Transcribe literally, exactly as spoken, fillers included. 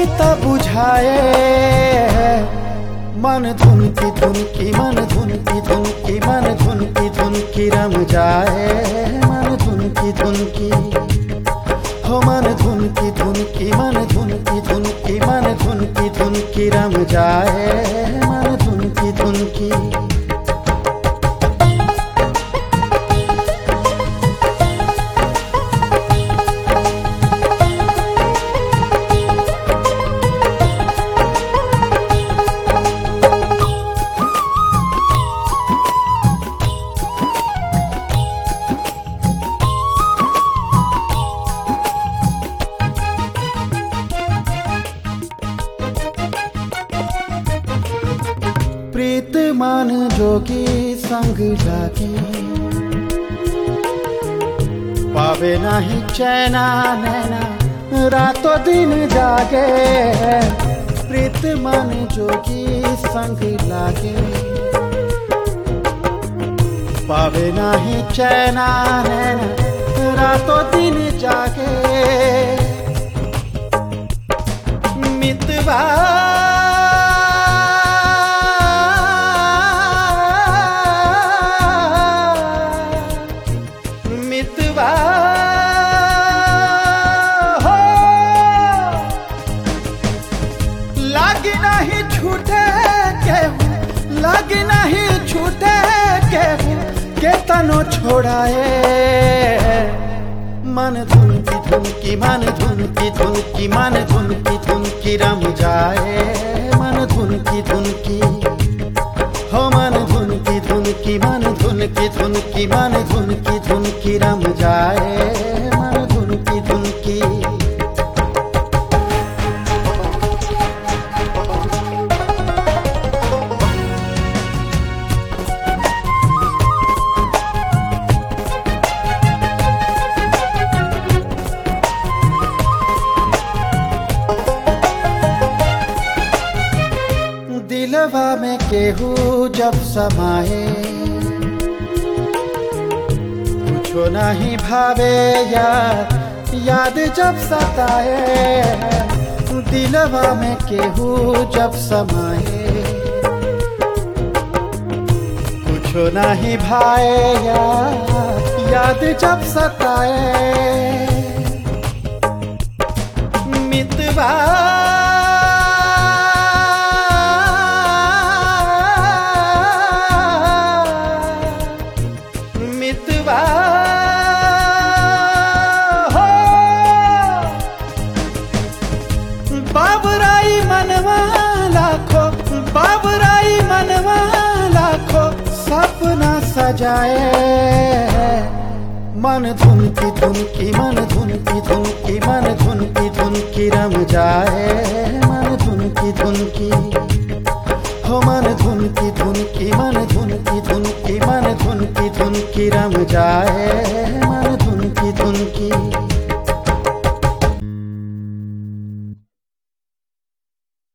त बुझाए मन धुनकी धुनकी मन धुनकी धुनकी मन धुनकी धुनकी रम जाए मन धुनकी धुनकी हो मन धुनकी धुनकी मन धुनकी धुनकी मन धुनकी धुनकी रम जाए मन धुनकी धुनकी। प्रीत मान जोगी संग लागे पावे नहीं चैना नैना रातों दिन जागे। प्रीत मान जोगी संग लागे पावे नहीं चैना नैना रातों दिन जागे। मितवा मितवा हो लागी नहीं छूटे केहू लागी नहीं छूटे केहू के तनो छोड़ाए मन धुनकी धुनकी मन धुनकी धुनकी मन धुनकी धुनकी रम जाए मन धुनकी धुनकी हो मन धुनकी धुनकी मन धुनकी धुनकी मन धुनकी धुनकी रम जाए मन धुनकी धुनकी। दिलवा में केहू जब समाए कुछो नहीं भावे याद याद जब सताए। दिलवा में केहू जब समाए कुछो नहीं भाए याद याद जब सताए। मितवा मितवा हो बाबराई मनवा लाखों बाबराई मनवा लाखों सपना सजाए मन धुनकी धुनकी मन धुनकी धुनकी मन धुनकी धुनकी रम जाए मन धुनकी धुनकी हो मन धुनकी धुनकी मन धुनकी धुनकी मन धुनकी धुनकी रम जाए मन धुनकी धुनकी।